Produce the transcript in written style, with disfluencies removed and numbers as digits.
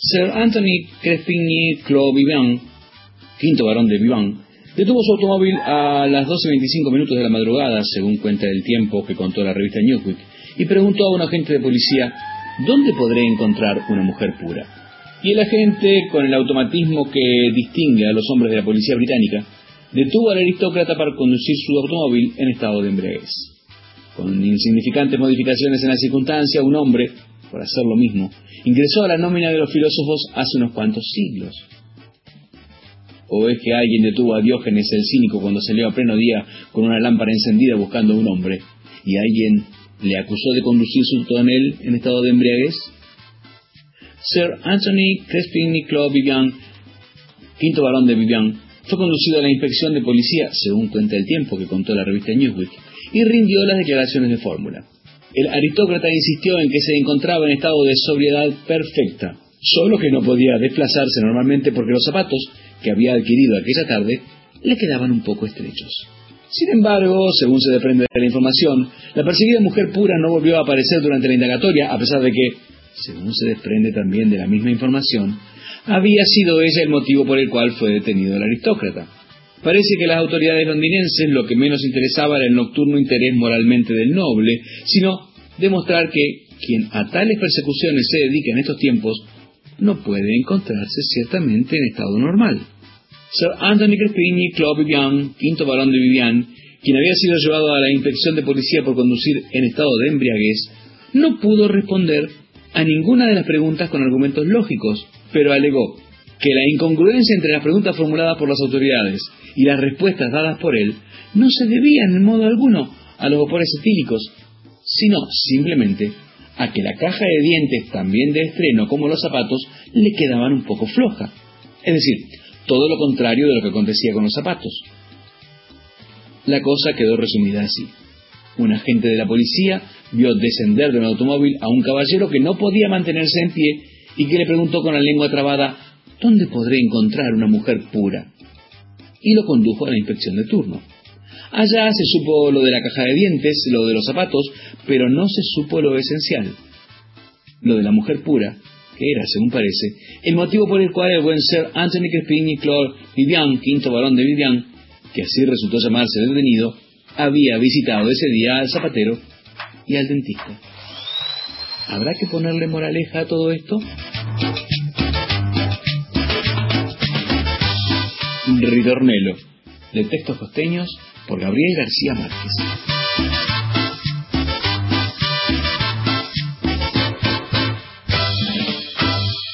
Sir Anthony Crespigny Claude Vivian, quinto barón de Vivian, detuvo su automóvil a las 12:25 de la madrugada, según cuenta el tiempo que contó la revista Newsweek, y preguntó a un agente de policía: ¿dónde podré encontrar una mujer pura? Y el agente, con el automatismo que distingue a los hombres de la policía británica, detuvo al aristócrata para conducir su automóvil en estado de embriaguez. Con insignificantes modificaciones en la circunstancia, un hombre, por hacer lo mismo, ingresó a la nómina de los filósofos hace unos cuantos siglos. ¿O es que alguien detuvo a Diógenes el cínico cuando salió a pleno día con una lámpara encendida buscando a un hombre, y alguien le acusó de conducir su tonel en estado de embriaguez? Sir Anthony Crespigny Claude Vivian, quinto barón de Vivian, fue conducido a la inspección de policía, según cuenta el tiempo que contó la revista Newsweek, y rindió las declaraciones de fórmula. El aristócrata insistió en que se encontraba en estado de sobriedad perfecta, solo que no podía desplazarse normalmente porque los zapatos que había adquirido aquella tarde le quedaban un poco estrechos. Sin embargo, según se desprende de la información, la perseguida mujer pura no volvió a aparecer durante la indagatoria, a pesar de que, según se desprende también de la misma información, había sido ella el motivo por el cual fue detenido el aristócrata. Parece que a las autoridades londinenses lo que menos interesaba era el nocturno interés moralmente del noble, sino demostrar que quien a tales persecuciones se dedica en estos tiempos no puede encontrarse ciertamente en estado normal. Sir Anthony Crespigny Claude Vivian, quinto barón de Vivian, quien había sido llevado a la inspección de policía por conducir en estado de embriaguez, no pudo responder a ninguna de las preguntas con argumentos lógicos, pero alegó que la incongruencia entre las preguntas formuladas por las autoridades y las respuestas dadas por él no se debían en modo alguno a los vapores etílicos, sino simplemente a que la caja de dientes, también de estreno como los zapatos, le quedaban un poco floja. Es decir, todo lo contrario de lo que acontecía con los zapatos. La cosa quedó resumida así. Un agente de la policía vio descender de un automóvil a un caballero que no podía mantenerse en pie y que le preguntó con la lengua trabada: ¿dónde podré encontrar una mujer pura? Y lo condujo a la inspección de turno. Allá se supo lo de la caja de dientes, lo de los zapatos, pero no se supo lo esencial, lo de la mujer pura, que era, según parece, el motivo por el cual el buen Sir Anthony Crespigny Claude Vivian, quinto barón de Vivian, que así resultó llamarse detenido, había visitado ese día al zapatero y al dentista. ¿Habrá que ponerle moraleja a todo esto? Ritornello, de Textos Costeños, por Gabriel García Márquez.